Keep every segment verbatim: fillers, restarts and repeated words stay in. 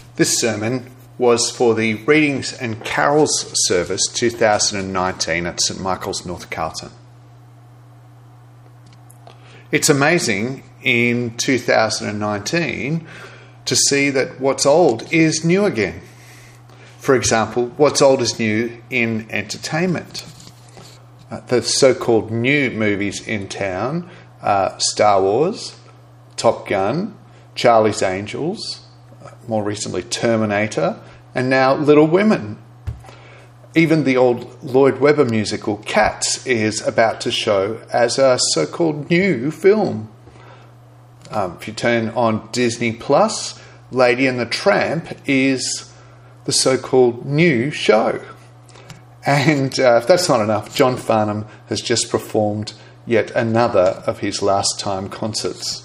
This sermon was for the Readings and Carols service two thousand nineteen at St Michael's, North Carlton. It's amazing in two thousand nineteen to see that what's old is new again. For example, what's old is new in entertainment. Uh, the so-called new movies in town are Star Wars, Top Gun, Charlie's Angels, more recently Terminator, and now Little Women. Even the old Lloyd Webber musical Cats is about to show as a so-called new film. Um, if you turn on Disney Plus, Lady and the Tramp is the so-called new show. And uh, if that's not enough, John Farnham has just performed yet another of his last time concerts.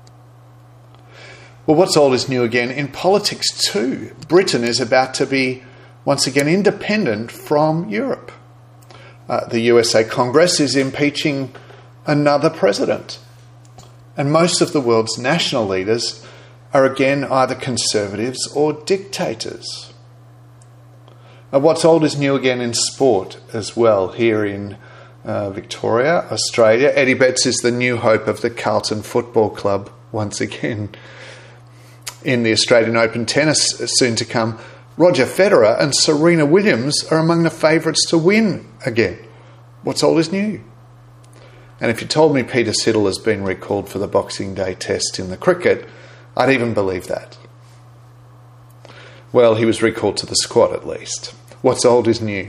Well, what's old is new again in politics too. Britain is about to be once again independent from Europe. Uh, the U S A Congress is impeaching another president. And most of the world's national leaders are again either conservatives or dictators. Uh, what's old is new again in sport as well. Here in uh, Victoria, Australia, Eddie Betts is the new hope of the Carlton Football Club once again. In the Australian Open tennis soon to come, Roger Federer and Serena Williams are among the favourites to win again. What's old is new. And if you told me Peter Siddle has been recalled for the Boxing Day test in the cricket, I'd even believe that. Well, he was recalled to the squad at least. What's old is new.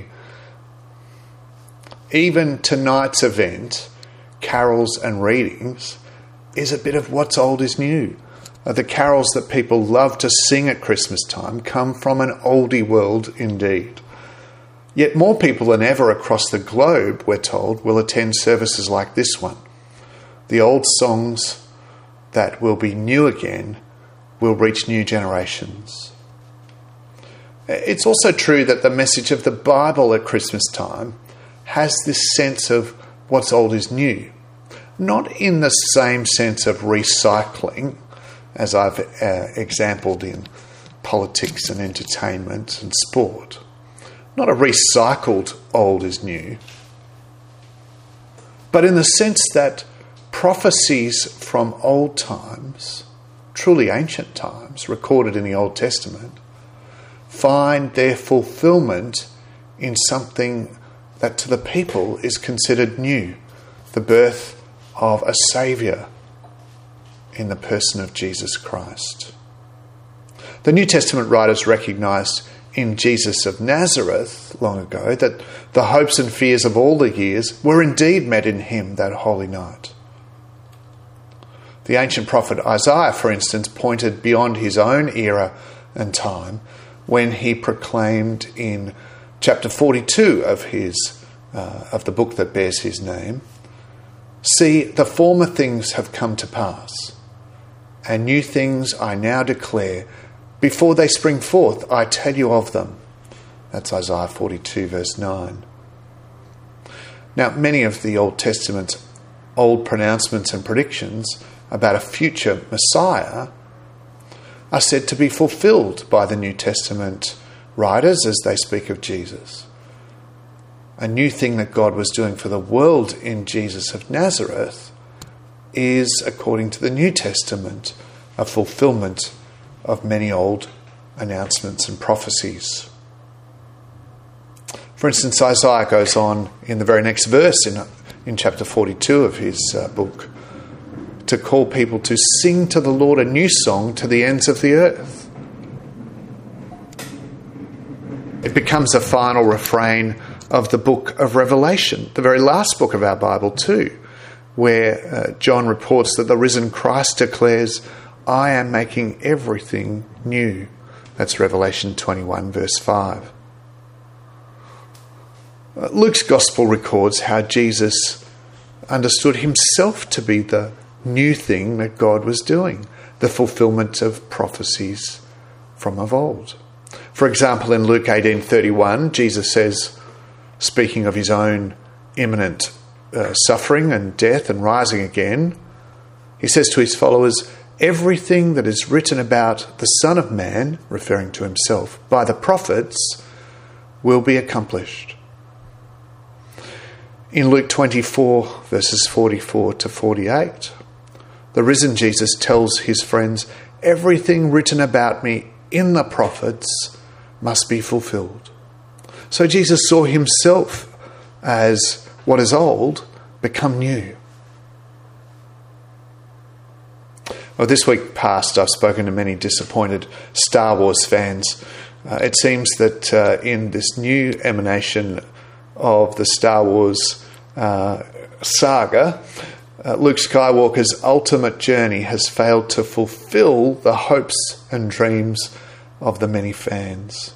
Even tonight's event, Carols and Readings, is a bit of what's old is new. The carols that people love to sing at Christmas time come from an oldie world indeed. Yet more people than ever across the globe, we're told, will attend services like this one. The old songs that will be new again will reach new generations. It's also true that the message of the Bible at Christmas time has this sense of what's old is new. Not in the same sense of recycling, as I've uh, exampled in politics and entertainment and sport. Not a recycled old is new, but in the sense that prophecies from old times, truly ancient times, recorded in the Old Testament, find their fulfillment in something that to the people is considered new, the birth of a Saviour in the person of Jesus Christ. The New Testament writers recognised in Jesus of Nazareth long ago that the hopes and fears of all the years were indeed met in him that holy night. The ancient prophet Isaiah, for instance, pointed beyond his own era and time when he proclaimed in chapter forty-two of his uh, of the book that bears his name, "See, the former things have come to pass, and new things I now declare. Before they spring forth, I tell you of them." That's Isaiah forty-two, verse nine. Now, many of the Old Testament's old pronouncements and predictions about a future Messiah are said to be fulfilled by the New Testament writers as they speak of Jesus. A new thing that God was doing for the world in Jesus of Nazareth is, according to the New Testament, a fulfillment of many old announcements and prophecies. For instance, Isaiah goes on in the very next verse in, in chapter forty-two of his uh, book to call people to sing to the Lord a new song to the ends of the earth. It becomes a final refrain of the book of Revelation, the very last book of our Bible too, where uh, John reports that the risen Christ declares, "I am making everything new." That's Revelation twenty-one, verse five. Uh, Luke's Gospel records how Jesus understood himself to be the new thing that God was doing, the fulfillment of prophecies from of old. For example, in Luke eighteen thirty-one, Jesus says, speaking of his own imminent uh, suffering and death and rising again, he says to his followers, everything that is written about the Son of Man, referring to himself, by the prophets, will be accomplished. In Luke twenty-four, verses forty-four to forty-eight, the risen Jesus tells his friends, everything written about me in the prophets must be fulfilled. So Jesus saw himself as what is old become new. Well, this week past, I've spoken to many disappointed Star Wars fans. Uh, it seems that uh, in this new emanation of the Star Wars uh, saga, uh, Luke Skywalker's ultimate journey has failed to fulfill the hopes and dreams of the many fans.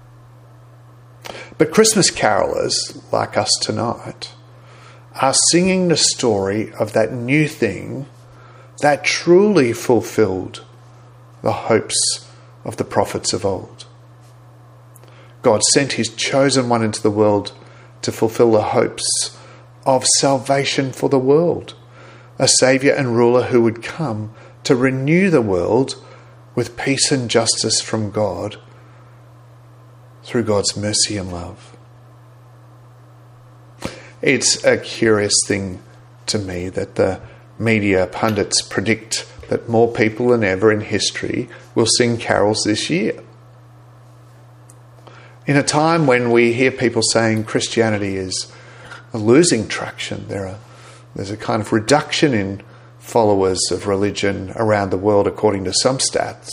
But Christmas carolers, like us tonight, are singing the story of that new thing that truly fulfilled the hopes of the prophets of old. God sent his chosen one into the world to fulfill the hopes of salvation for the world, a saviour and ruler who would come to renew the world with peace and justice from God through God's mercy and love. It's a curious thing to me that the media pundits predict that more people than ever in history will sing carols this year. In a time when we hear people saying Christianity is losing traction, there are, there's a kind of reduction in followers of religion around the world according to some stats.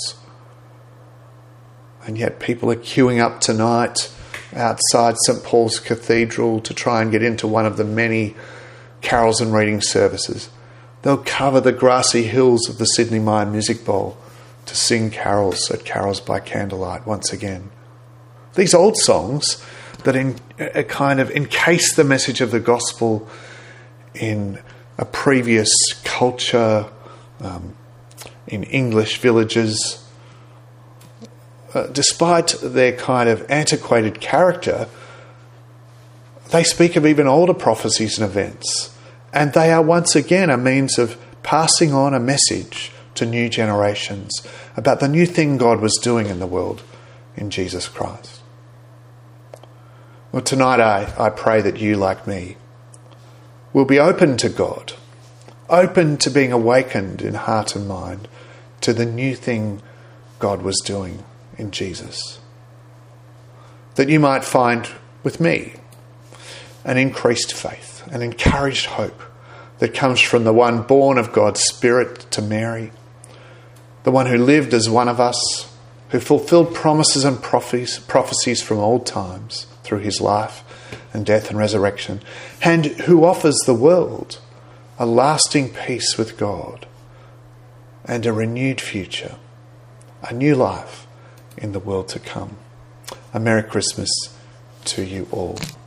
And yet people are queuing up tonight outside St Paul's Cathedral to try and get into one of the many carols and reading services. They'll cover the grassy hills of the Sydney Mire Music Bowl to sing carols at Carols by Candlelight once again. These old songs that in, uh, kind of encase the message of the gospel in a previous culture, um, in English villages, uh, despite their kind of antiquated character, they speak of even older prophecies and events. And they are once again a means of passing on a message to new generations about the new thing God was doing in the world in Jesus Christ. Well, tonight I, I pray that you, like me, will be open to God, open to being awakened in heart and mind to the new thing God was doing in Jesus. That you might find with me an increased faith, an encouraged hope that comes from the one born of God's Spirit to Mary, the one who lived as one of us, who fulfilled promises and prophecies from old times through his life and death and resurrection, and who offers the world a lasting peace with God and a renewed future, a new life in the world to come. A Merry Christmas to you all.